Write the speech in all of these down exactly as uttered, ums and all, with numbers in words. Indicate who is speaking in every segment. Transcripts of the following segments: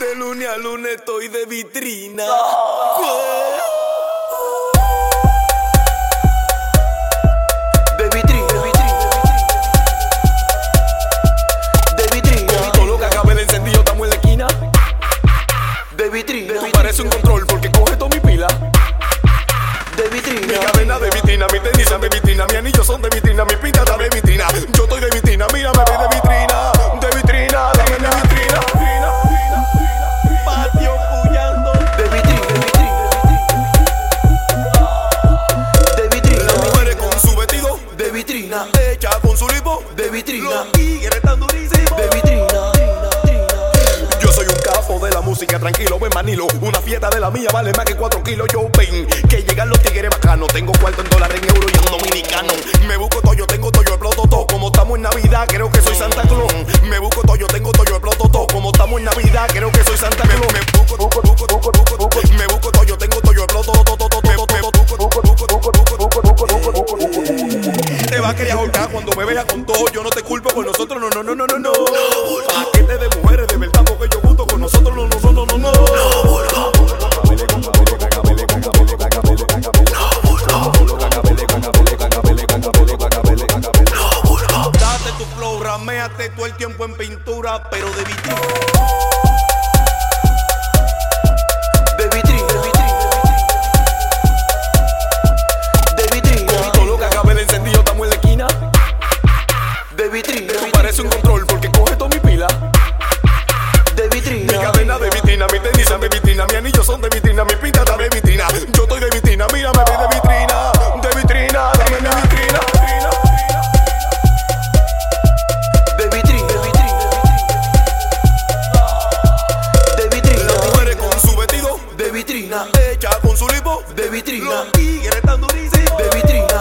Speaker 1: De lunes a lunes estoy de vitrina.
Speaker 2: De vitrina, de vitrina, de vitrina.
Speaker 1: Todo lo que acabe el encendido estamos en la esquina.
Speaker 2: De vitrina,
Speaker 1: Tú pareces un control porque coge toda mi pila.
Speaker 2: de vitrina.
Speaker 1: Mi cadena de vitrina, mi tenis son de vitrina, mi anillo son de vitrina, mi pinta está de vitrina. Yo estoy de vitrina, mírame de vitrina, de vitrina, dame de vitrina. Patio pullando.
Speaker 2: De vitrina, de vitrina, de vitrina.
Speaker 1: Las mujeres con su vestido
Speaker 2: De vitrina,
Speaker 1: hecha con su lipo.
Speaker 2: de vitrina,
Speaker 1: Los tigres están durísimos.
Speaker 2: de vitrina.
Speaker 1: Yo soy un capo de la música, tranquilo, ven Manilo. Una fiesta de la mía vale más que cuatro kilos. Yo ven, que llegan los tigres bacanos. Tengo cuarto en dólares, en euro y en dominicano. Me busco todo, yo tengo todo, yo exploto todo. Como estamos en Navidad, creo que soy Santa Claus. Me busco todo, yo tengo todo, yo exploto todo. Como estamos en Navidad, creo que soy Santa Claus. Me busco, busco, busco, busco, busco, busco. Me busco todo, yo tengo todo, yo exploto todo, todo, todo, todo. Me busco, busco, busco, busco, busco, busco, busco, busco. Te vas a querer ahorcar cuando me veas con todo. Yo no te culpo con nosotros, no, no, no, no, no, no. Paquete de mujeres, de verdad, porque yo gusto con nosotros, no, no, no, no, no, no. Date tu flow, raméate todo el tiempo en pintura, pero de vitrina.
Speaker 2: De vitrina, de vitrina, de vitrina.
Speaker 1: Todo lo que acabe el encendido estamos en la esquina.
Speaker 2: De vitrina,
Speaker 1: Tú pareces un control porque coge toda mi pila.
Speaker 2: de
Speaker 1: Mi
Speaker 2: vitrina.
Speaker 1: cadena de vitrina, mi tenis son de vitrina, mi anillo son de vitrina, mi pinta está de vitrina. Yo estoy de vitrina, mírame de vitrina, de vitrina, dame de vitrina.
Speaker 2: De vitrina, de vitrina, de vitrina.
Speaker 1: Las mujeres con su vestido
Speaker 2: De vitrina,
Speaker 1: hecha con su lipo.
Speaker 2: de vitrina,
Speaker 1: Los tigres están durísimos.
Speaker 2: de vitrina.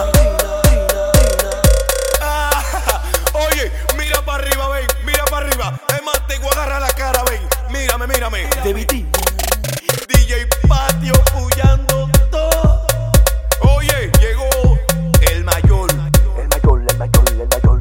Speaker 1: Ah, oye, mira para arriba, ven, mira para arriba. Es más, te voy a agarrar la cara, ven. Mírame, mírame.
Speaker 2: De vitrina.
Speaker 1: D J Patio pullando todo. Oye, llegó el mayor.
Speaker 2: El mayor, el mayor, el mayor.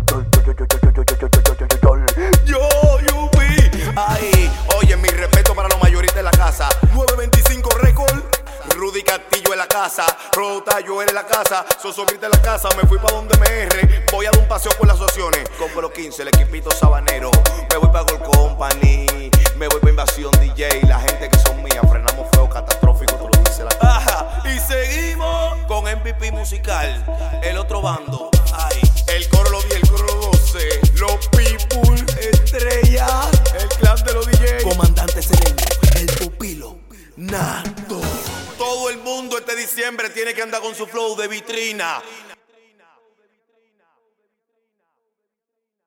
Speaker 1: Yo, yo vi. Ay, oye, mi respeto para los mayoristas de la casa. nueve veinticinco Record. Rudy Castillo en la casa. Rota, yo en la casa. Sosobrita en la casa. Me fui pa' donde me erre. Voy a dar un paseo por las opciones. Compro los quince, el equipito sabanero. Me voy pa' Gold Company. Me voy pa' Invasión D J. La gente que son mías. Frenamos feo, catastrófico. Te lo dice la caja. Y seguimos con M V P musical. El otro bando. Ay, el coro lo diez, el coro lo doce. Los people, estrella. El clan de los D J.
Speaker 2: Comandante Sereno, el pupilo, Nato.
Speaker 1: Todo el mundo este diciembre tiene que andar con su flow de vitrina.